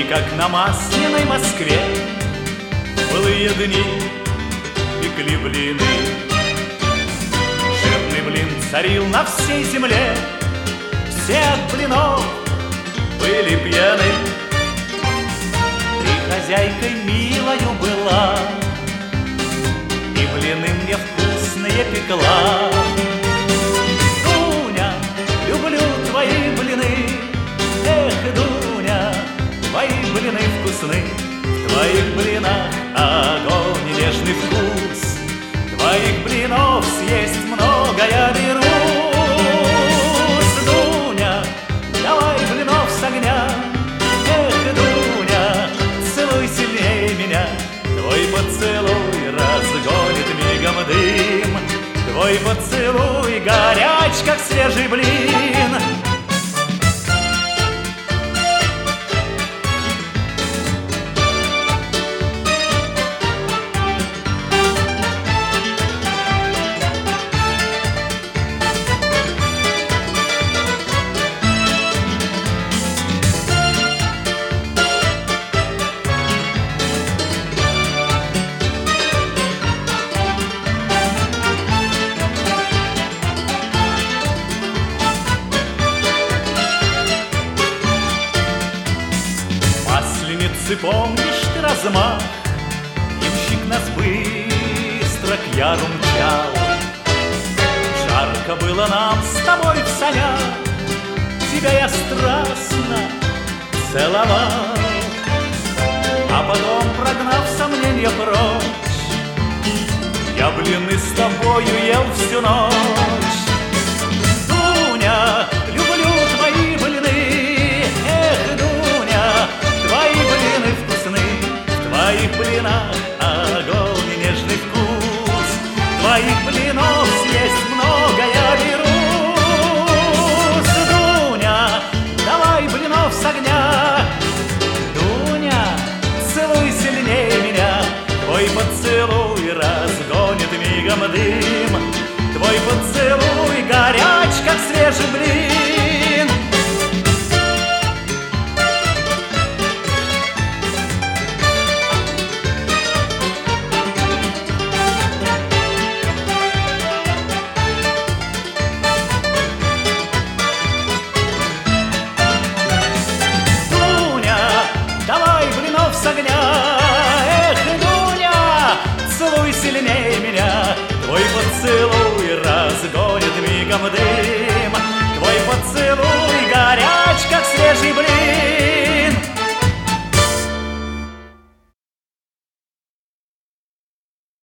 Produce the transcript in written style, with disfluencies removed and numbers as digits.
И как на масляной Москве в былые дни пекли блины. Жирный блин царил на всей земле, все от блинов были пьяны. Ты хозяйкой милою была, и блины мне вкусные пекла. Дуня, люблю твои блины, эх, Дуня, твои блины вкусны. В твоих блинах огонь и нежный вкус, твоих блинов съесть много я берусь. Дуня, давай блинов с огня, эх, Дуня, целуй сильнее меня. Твой поцелуй разгонит мигом дым, твой поцелуй горяч, как свежий блин. Помнишь ты размах? Ямщик нас быстро к яру мчал. Жарко было нам с тобой в санях, тебя я страстно целовал. А потом, прогнав сомнения прочь, я блины с тобою ел всю ночь. Дуня, люблю твои блины, эх, Дуня, твои блины вкусны, в твоих блинах огонь и нежный вкус, твоих блинов съесть много я берусь. Дуня, давай блинов с огня, Дуня, целуй сильнее меня. Твой поцелуй разгонит мигом дым, твой поцелуй горяч, как свежий блин. С огня, эх, Дуня, целуй сильнее меня. Твой поцелуй разгонит мигом дым,